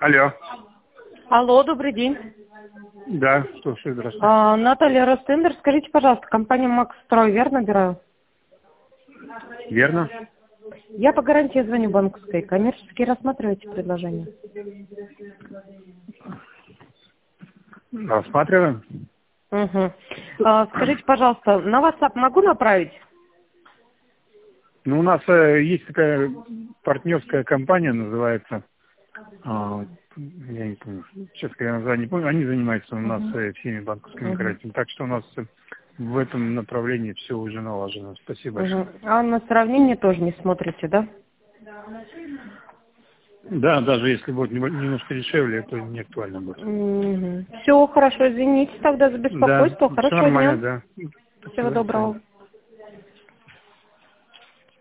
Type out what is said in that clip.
Алло. Алло, добрый день. Да, слушаю, здравствуйте. Наталья Ростендер, скажите, пожалуйста, компания Макстрой, верно набираю? Верно? Я по гарантии звоню банковской. Коммерчески рассматриваете предложение? Рассматриваем. Угу. Скажите, пожалуйста, на WhatsApp могу направить? Ну, у нас есть такая партнерская компания, называется, я не помню, честно говоря, название не помню, они занимаются у нас всеми банковскими кредитами, так что у нас в этом направлении все уже налажено. Спасибо большое. А на сравнение тоже не смотрите, да? Да, даже если будет немножко дешевле, это не актуально будет. Все, хорошо, извините тогда за Да, беспокойство. все Хорошего нормально, дня. да. Всего Спасибо. доброго.